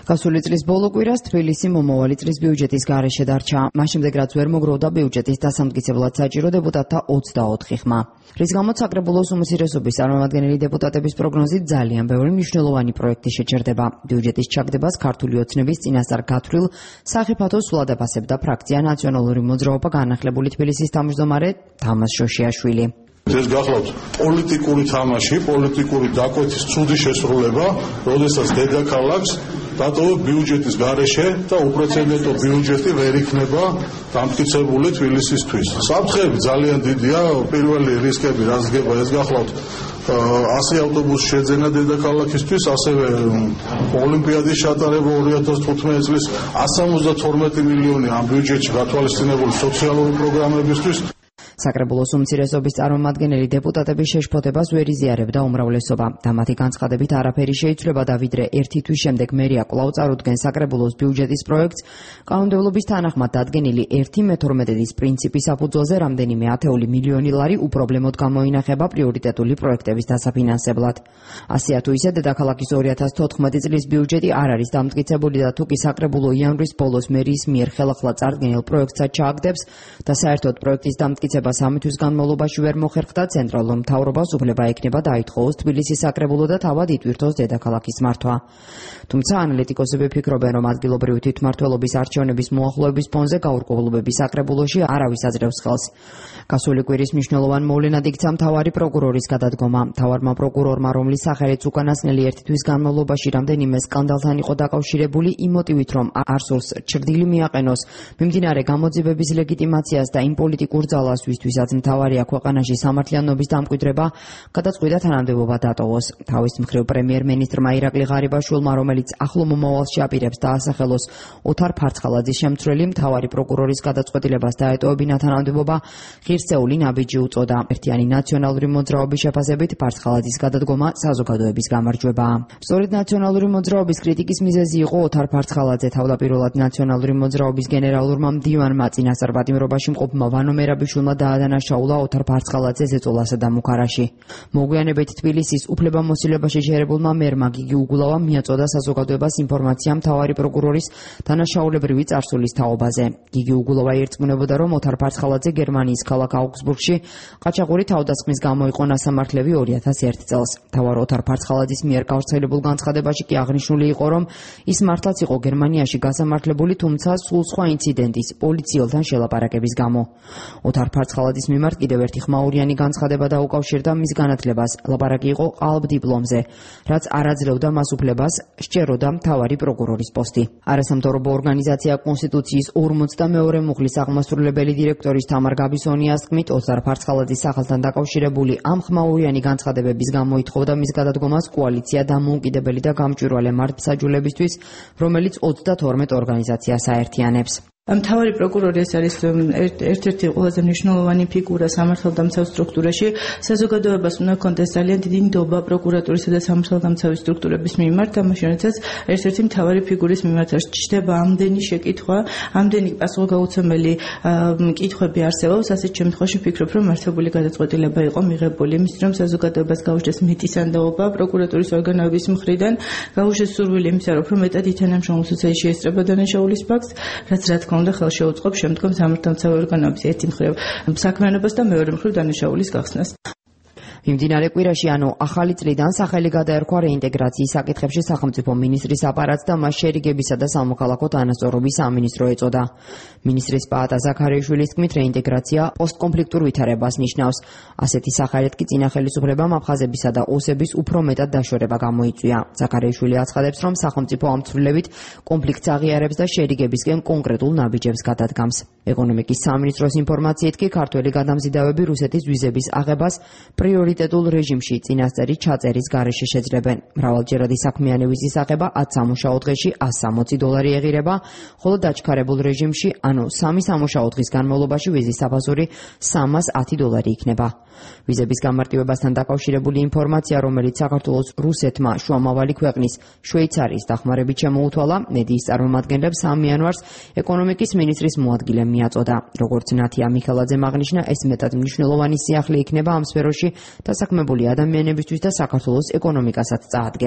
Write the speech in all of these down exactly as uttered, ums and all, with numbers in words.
გასული წლის ბოლო კვირას თბილისი მომავალი წლის ბიუჯეტის გარეშე დარჩა. მას შემდეგ რაც ვერ მოგროვდა ბიუჯეტის დასამტკიცებლად საჭირო დეპუტატთა ოცდაოთხი ხმა. რის გამოც საკრებულოს უმცირესობის წარმომადგენელი დეპუტატების პროგნოზით ძალიან ბევრი მნიშვნელოვანი პროექტი შეჩერდება. ბიუჯეტის ჩაგდებას ქართული ოცნების წინასწარ გათვლილ სახიფათო სულად აფასებდა ფრაქცია ნაციონალური მოძრაობა განახლებული თბილისის თავმჯდომარე თამაზ შოშიაშვილი. ეს გახლავთ პოლიტიკური თამაში, პოლიტიკური დაკვეთის ცუდი შესრულება, როდესაც დედაქალაქს დატოვებ ბიუჯეტის გარეშე და უპრეცედენტო ბიუჯეტი ვერ იქნება დამტკიცებული თბილისისთვის. საფრთხეები ძალიან დიდია, პირველი რისკები რაც გება ეს გახლავთ ასი ავტობუსი შეძენა დედაქალაქისთვის, ასევე ოლიმპიადის ჩატარება ორი ათას თხუთმეტი წლის εκατს ოცდათორმეტი მილიონი ამ ბიუჯეტში გათვალისწინებული სოციალური პროგრამებისთვის. საკრებულოს უმცირესობის წარმომადგენელი დეპუტატების შეშფოთებას ვერ იზიარებდა უმრავლესობა და მათი განცხადებით არაფერი შეიცვლება და ვიდრე ერთი თვის შემდეგ მერია კვლავ წარუდგენ საკრებულოს ბიუჯეტის პროექტს, კანონმდებლობის თანახმად დადგენილი ერთი მეთორმეტედის პრინციპის საფუძველზე რამდენიმე ათეული მილიონი ლარი უპრობლემოდ გამოინახება პრიორიტეტული პროექტების დასაფინანსებლად. ასეა თუ ისე დედაქალაქის ორი ათას თოთხმეტი წლის ბიუჯეტი არ არის დამტკიცებული და თუკი საკრებულო იანვრის ბოლოს მერიის მიერ ხელახლა წარდგენილ პროექტსაც ჩააგდებს და საერთოდ პროექტის დამტკიცება სამი თვის განმავლობაში ვერ მოხერხდა, ცენტრალურ მთავრობას უფლება ექნება დაითხოვოს თბილისის საკრებულო და თავად იტვირთოს დედაქალაქის მართვა. თუმცა ანალიტიკოსები ფიქრობენ, რომ ადგილობრივი თვითმმართველობის არჩევნების მოახლოების ფონზე გაურკვევლობები საკრებულოში არავის აძლევს ხელს. გასული კვირის მნიშვნელოვან მოვლენად იქცა მთავარი პროკურორის გადადგომა. მთავარმა პროკურორმა, რომლის სახელიც უკანასკნელი ერთი თვის განმავლობაში რამდენიმე სკანდალთან იყო დაკავშირებული, იმ მოტივით, რომ არ სურს ჩრდილი მიაყენოს მიმდინარე გამოძიებების ლეგიტიმაციას და იმ პოლიტიკურ ძალას, ვისაც მთავარია ქვეყანაში სამართლიანობის დამკვიდრება, გადაწყვიტა თანამდებობა დატოვოს. თავის მხრივ პრემიერ-მინისტრმა ირაკლი ღარიბაშვილმა, რომელიც ახლო მომავალში აპირებს დაასახელოს ოთარ ფარცხალაძის შემცვლელი, მთავარი პროკურორის გადაწყვეტილებას დაეტოვებინა თანამდებობა, ღირსეული ნაბიჯი უწოდა. ერთიანი ნაციონალური მოძრაობის შეფასებით ფარცხალაძის გადადგომა საზოგადოების გამარჯვებაა. სწორედ ნაციონალური მოძრაობის კრიტიკის მიზეზი იყო ოთარ ფარცხალაძე თავდაპირველად ნაციონალური მოძრაობის გენერალურმა მდივანმა წინასწარ პატიმრობაში მყოფმა ვანო მერაბიშვილმა დაადანაშაულა ოთარ ფარცხალაძეს ეწოლასა და მუქარაში. მოგვიანებით თბილისის უფლებამოსილებაში შეერებულმა მერმა გიგი უგულავამ მიაწოდა საზოგადოებას ინფორმაცია მთავარი პროკურორის დანაშაულებრივი წარსულის თაობაზე. გიგი უგულავა ირწმუნებოდა, რომ ოთარ ფარცხალაძე გერმანიის ქალაქ აუგსბურგში ყაჩაღური თავდასხმის გამო იყო ნასამართლები ორი ათას ერთი წელს. მთავარ ოთარ ფარცხალაძის მიერ გავრცელებულ განცხადებაში კი აღნიშნული იყო, რომ ის მართლაც იყო გერმანიაში გასამართლებული, თუმცა სულ სხვა ინციდენტის, პოლიციელთან შელაპარაკების გამო. ოთარ ფარცხალაძის მიმართ კიდევ ერთი ხმაურიანი განცხადება დაუკავშირდა მის განათლებას. ლაპარაკი იყო ყალბ-დიპლომზე, რაც არ აძლევდა მას უფლებას სჯეროდა მთავარი პროკურორის პოსტი. არასამთავრობო ორგანიზაცია კონსტიტუციის ორმოცდამეორე მუხლის აღმასრულებელი დირექტორის თამარ გაბისონიას თქმით, ოთარ ფარცხალაძის სახელთან დაკავშირებული ამ ხმაურიანი განცხადებების გამო ითხოვდა მის გადადგომას კოალიცია დამოუკიდებელი და გამჭვირვალე მართლმსაჯულებისთვის, რომელიც ოცდათორმეტ ორგანიზაციას აერთიანებს. მთავარი პროკურორი ეს არის ერთ-ერთი ყველაზე მნიშვნელოვანი ფიგურა სამართალდამცავ სტრუქტურაში. საზოგადოებას უნდა ჰქონდეს ძალიან დიდი ნდობა პროკურატურისა და სამართალდამცავი სტრუქტურების მიმართ, ამაშენაცაც ერთ-ერთი მთავარი ფიგურის მიმართ ჩდება ამდენი შეკითხვა, ამდენი პასუხგაუცემელი კითხვები არსებობს. ასეთ შემთხვევაში ვფიქრობ, რომ მართებული გადაწყვეტილება იყო მიღებული, იმის რომ საზოგადოებას გაუშვეს მეტისანდაობა პროკურატურის ორგანოების მხრიდან, გაუშვეს სურვილი იმისა, რომ მეტად ითანამშრომლოს შეესწრება დანაშაულის ფაქტს, რაც რა თქმა უნდა ხელში უწყობს შემდგომ სამართალდამცავი ორგანოების ერთი მხრივ საქმიანობას და მეორე მხრივ დანაშაულის გახსნას. მიმდინარე კვირაში, ანუ ახალი წლიდან სახელი გადაერქვა რეინტეგრაციის საკითხებში სახელმწიფო მინისტრის აპარატს და მას შერიგებისა და სამოქალაქო თანასწორობის სამინისტრო ეწოდა. მინისტრის პაატა ზაქარიაშვილის თქმით, რეინტეგრაცია პოსტკონფლიქტურ ვითარებას ნიშნავს. ასეთი სახელით კი წინა ხელისუფლებამ აფხაზებისა და ოსების უფრო მეტად დაშორება გამოიწვია. ზაქარიაშვილი აცხადებს, რომ სახელმწიფო ამ ცვლილებით კონფლიქტს აღიარებს და შერიგებისკენ კონკრეტულ ნაბიჯებს გადადგამს. ეკონომიკის სამინისტროს ინფორმაციით კი ქართველი გადამზიდავები რუსეთის ვიზების აღებას პრიორიტეტულ რეჟიმში წინასწარი ჩაწერის გარეშე შეძლებენ. მრავალჯერადი საქმიანი ვიზის აღება ათ სამუშაო დღეში ას სამოცი დოლარი ეღირება, ხოლო დაჩქარებულ რეჟიმში, ანუ სამი სამუშაო დღის განმავლობაში ვიზის საფასური სამას ათი დოლარი იქნება. ვიზების გამარტივებასთან დაკავშირებული ინფორმაცია, რომელიც საქართველოს რუსეთმა შუამავალი ქვეყნის შვეიცარიის დახმარებით შემოუთვალა, მედიის წარმომადგენლებს სამი იანვარს ეკონომიკის მინისტრის მოადგილე მიაწოდა. როგორც ნათია მიხელაძემ აღნიშნა, ეს მეტად მნიშვნელოვანი სიახლე იქნება ამ სფეროში დასაქმებული ადამიანებისთვის და საქართველოს ეკონომიკასაც წაადგება.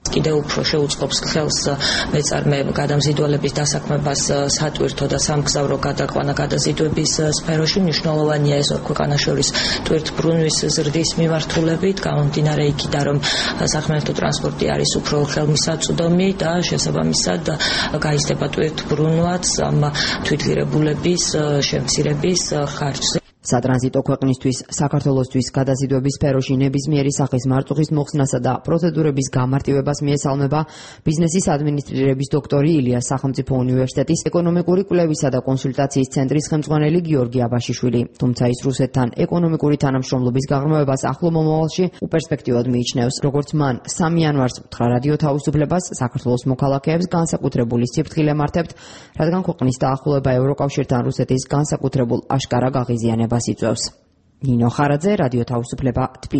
კიდევ უფრო შეუწყობს ხელს მეწარმე გადამზიდველების დასაქმებას სატვირთო და სამგზავრო გადაყვანა გადაზიდვების სფეროში. მნიშვნელოვანია ეს ორ ქვეყანას შორის ტვირთბრუნვის ზრდის მიმართულებით, გამომდინარე იქიდან, რომ სახმელეთო ტრანსპორტი არის უფრო ხელმისაწვდომი და შესაბამისად გაიზრდება ტვირთბრუნვაც ამ თვითგირებულების შემცირების ხარჯზე. სატრანზიტო ქვეყნისთვის საქართველოსთვის გადაზიდვების სფეროში ნებისმიერი სახის მარწუხის მოხსნასა და პროცედურების გამარტივებას მიესალმება ბიზნესის ადმინისტრირების დოქტორი ილიას სახელმწიფო უნივერსიტეტის ეკონომიკური კვლევისა და კონსულტაციის ცენტრის ხელმძღვანელი გიორგი აბაშიშვილი. თუმცა ის რუსეთთან ეკონომიკური თანამშრომლობის გაღრმავებას ახლო მომავალში უპერსპექტივად მიიჩნევს. როგორც მან სამი იანვარს უთხრა რადიო თავისუფლებას, საქართველოს მოქალაქეებს განსაკუთრებული სიფრთხილე მართებთ, რადგან ქვეყნის დაახლოება ევროკავშირთან რუსეთის განსაკუთრებულ აშკარა გაღიზიანებას იწვევს. ნინო ხარაძე, რადიო თავისუფლება.